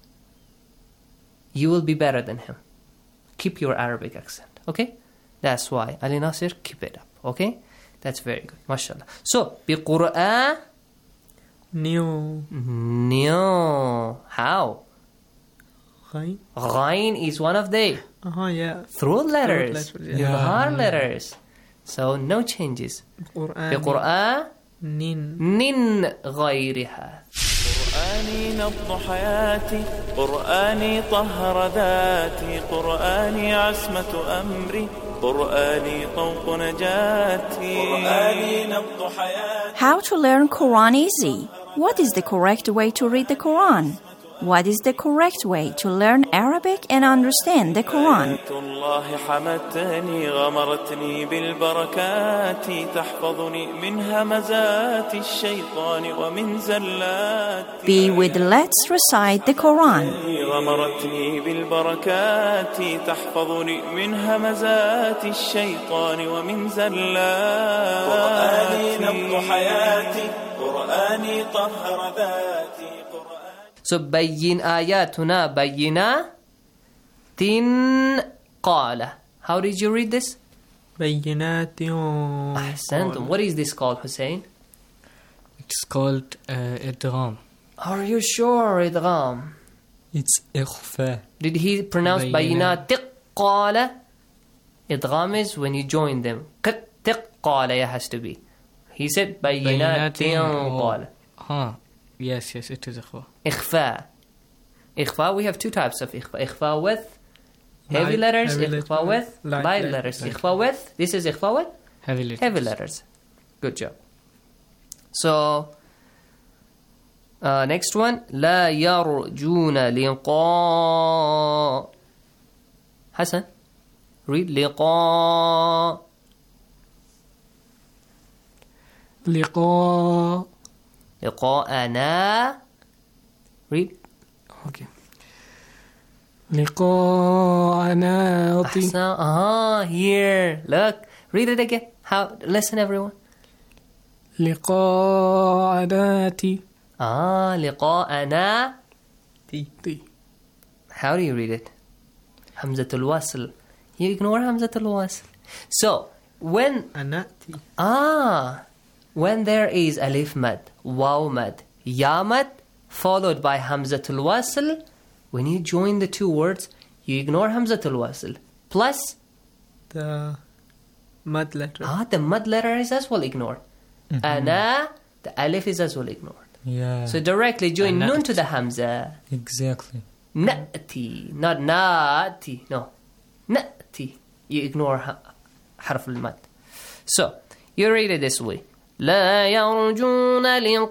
you will be better than him. Keep your Arabic accent. Okay? That's why. Ali Nasir, keep it up. Okay? That's very good. MashaAllah. So, biqur'an. No. No. How? Ghain. Ghain is one of the uh-huh, yeah. throat letters. Throat letters, yeah. Ibhar letters. So, no changes. Biqur'an. Nin. Nin غيرها. قرآني نبض حياتي قرآني طهر ذاتي قرآني عصمة أمري قرآني طوق نجاتي قرآني نبض حياتي. How to learn Quran easy? What is the correct way to read the Quran? What is the correct way to learn Arabic and understand the Quran? الله حمتني غمرتني بالبركات تحفظني من همزات الشيطان ومن زلات. Be with Let's Recite the Quran. غمرتني بالبركات تحفظني من همزات الشيطان ومن زلات. قرآني نبض حياتي قرآني طهر ذاتي. So, بَيِّنْ آيَاتُنَا بَيِّنَا تِنْ قَالَ. How did you read this? بَيِّنَاتٍ. Ahsantum. What is this called, Hussein? It's called uh, idgham. Are you sure, idgham? It's ikhfa. Did he pronounce بَيِّنَاتِ قَالَ? Idgham is when you join them. قَتِّ قَالَ has to be. He said بَيِّنَاتٍ قَالَ. Huh. Yes, yes, it is ikhfa. Ikhfa. Ikhfa, we have two types of ikhfa. Ikhfa with heavy light, letters, heavy ikhfa letters, with light, light letters. Light. Ikhfa with, this is ikhfa with heavy letters. Heavy letters. Good job. So, uh, next one. لا يرجون لقاء. Hassan, read لقاء. لقاء. لقاءنا. Read. Okay. لقاء Ah, here. Look. Read it again. How? Listen, everyone. لقاء Ah, لقاءنا. T. T. How do you read it? Hamzatul wasl. You ignore Hamzatul wasl. So, when... Anati. Ah, when there is alif mad, waw mad, ya mad, followed by Hamzatul wasl, when you join the two words, you ignore Hamzatul wasl. Plus... The mud letter. Ah, the mud letter is as well ignored. Mm-hmm. Ana, the alif is as well ignored. Yeah. So directly join Anat. nun to the Hamza. Exactly. Na'ti, not na'ti, no. Na'ti. You ignore ha- harf al-mad. So, you read it this way. لا يرجون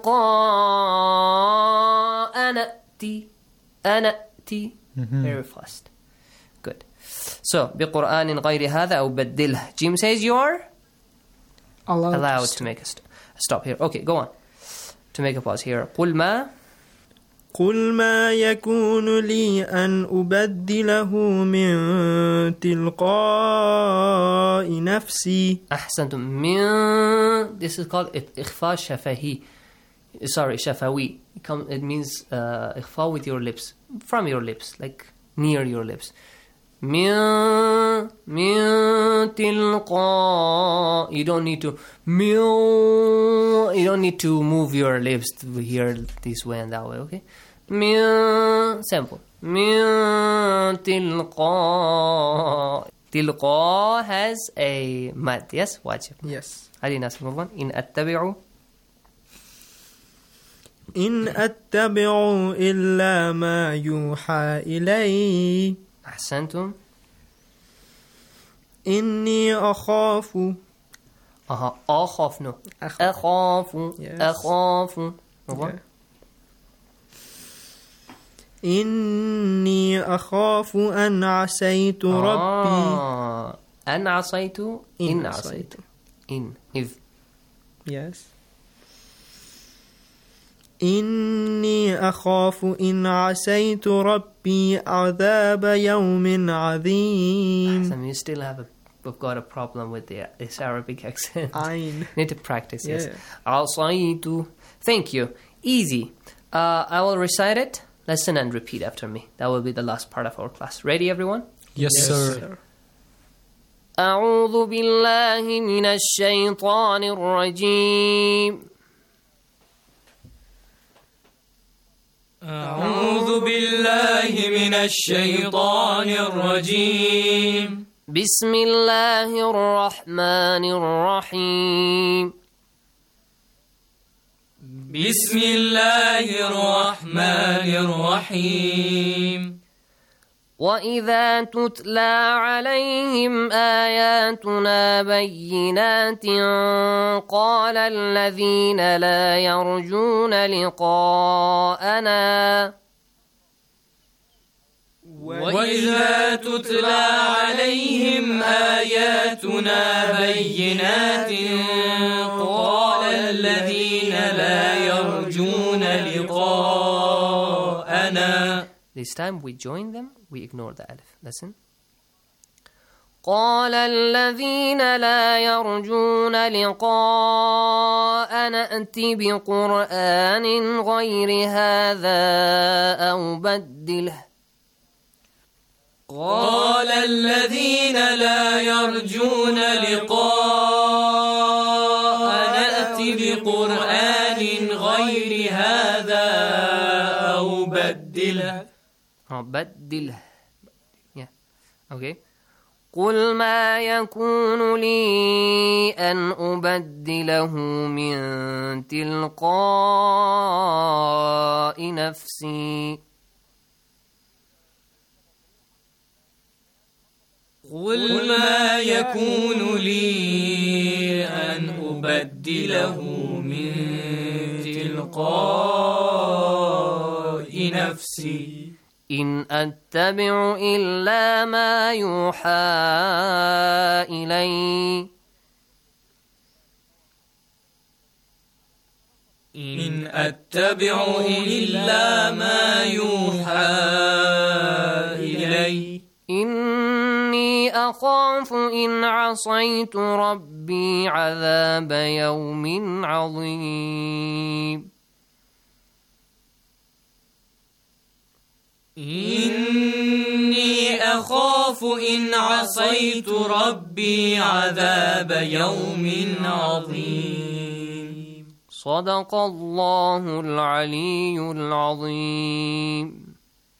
لقاء نأتي أنأتي. Very fast. Good. So, بقرآن غير هذا أو بدله. Jim says you are allowed, allowed to make a st- stop here. Okay, go on. To make a pause here. قل ما قل ما يكون لي أن أبدله من تلقاء نفسي. أحسنتم. من This is called إخفاء شفهي. Sorry, شفوي. It, come, it means uh, إخفاء with your lips. From your lips, like near your lips. من من تلقاء. You don't need to من. You don't need to move your lips to hear this way and that way, okay? من simple. من تلقاء. تلقاء has a mad, yes? واجب. Yes. هذه ناس move on. إن أتبع إن أتبع إلا ما يوحى إلي. أحسنتم. إني أخاف. أها أخاف no. أخاف. Yes. أخاف. Okay. إني أخاف أن عصيت ربي. آه. أن عصيت. إن عصيت. إن if. Yes. إني أخاف إن عصيت ربي عذاب يوم عظيم. Some you still have a, we've got a problem with the, this Arabic accent. Ayn. Need to practice, yes. Yeah. عصيت. Thank you. Easy. Uh, I will recite it. Listen and repeat after me. That will be the last part of our class. Ready, everyone? Yes, yes sir. sir. أعوذ بالله من الشيطان الرجيم. أعوذ بالله من الشيطان الرجيم. بسم الله الرحمن الرحيم. بسم الله الرحمن الرحيم. وإذا تتلى عليهم آياتنا بينات قال الذين لا يرجون لقاءنا وإذا تتلى عليهم آياتنا بينات قال الذين لا يرجون لقاءنا. This time we join them, we ignore the alif. Listen. قال الذين لا يرجون لقاءنا ائت بقرآن غير هذا أو بدله. قال الذين لا يرجون لقاءنا ائت بقرآن غير هذا أو بدله. Oh, بدله. Yeah. Okay. قل ما يكون لي أن أبدله من تلقاء نفسي. قل ما يكون لي أن أبدله من تلقاء نفسي. إن أتبع إلا ما يوحى إلي. إن أتبع إلا ما يوحى إلي. إني أخاف إن عصيت ربي عذاب يوم عظيم. إني أخاف إن عصيت ربي عذاب يوم عظيم. صدق الله العلي العظيم.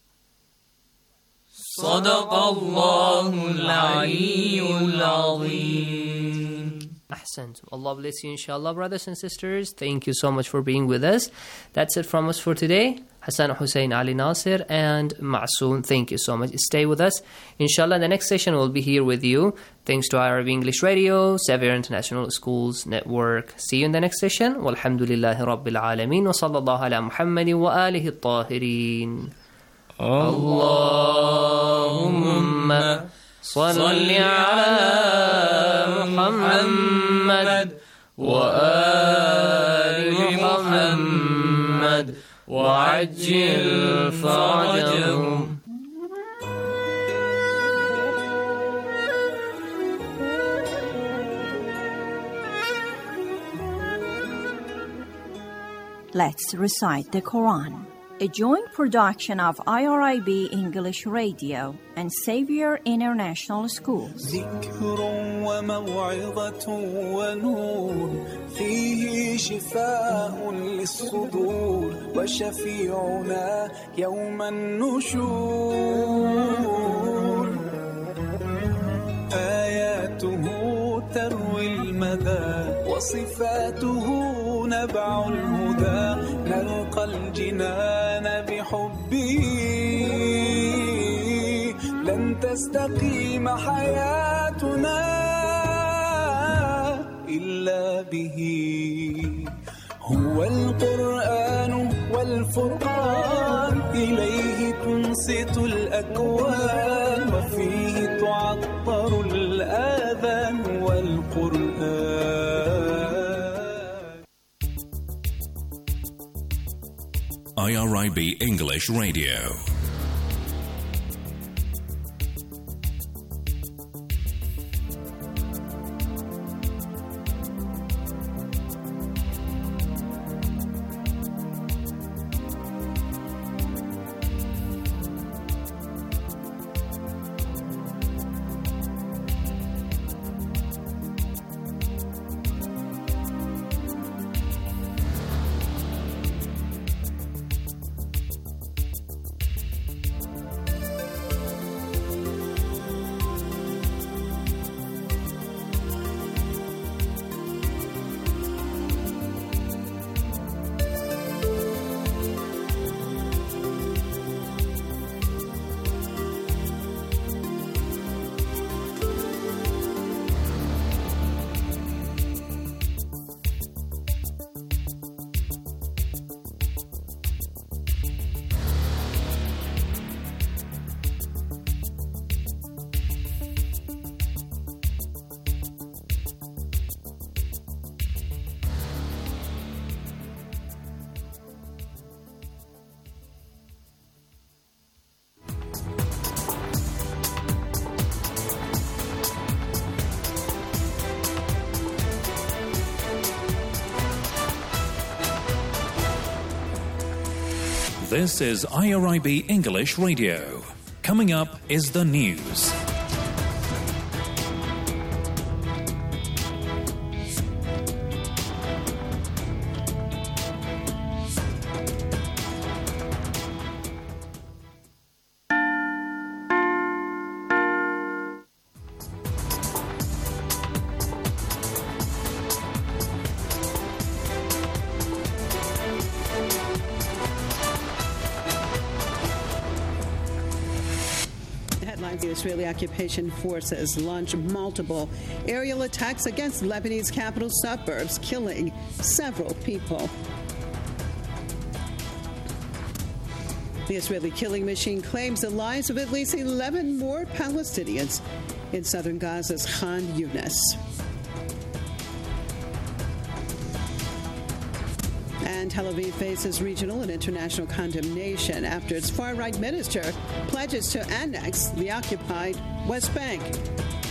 صدق الله العلي العظيم. Ahsant. Allah bless you, inshallah, brothers and sisters. Thank you so much for being with us. That's it from us for today. Hassan Hussein Ali Nasir and Ma'soon, thank you so much. Stay with us. Inshallah, the next session will be here with you. Thanks to I R I B English Radio, Xavier International Schools Network. See you in the next session. Walhamdulillahi Rabbil Alameen. Wa sallallahu ala Muhammadin wa alihi at-tahirin. Allahumma salli ala Muhammad wa ali Muhammad wa ajil farajahum. Let's recite the Quran. A joint production of I R I B English Radio and Xavier International Schools. ذكر وموعظة ونور فيه شفاء للصدور وشفيعنا يوم النشور آياته تروي المدى وصفاته نبع الهدى نلقى الجنان بحبه لن تستقيم حياتنا إلا به هو القرآن والفرقان إليه تنصت الأكوان وفيه تعطر الآذان والقرآن. I R I B English Radio. This is I R I B English Radio. Coming up is the news. The Israeli occupation forces launched multiple aerial attacks against Lebanese capital suburbs, killing several people. The Israeli killing machine claims the lives of at least eleven more Palestinians in southern Gaza's Khan Yunis. And Tel Aviv faces regional and international condemnation after its far-right minister pledges to annex the occupied West Bank.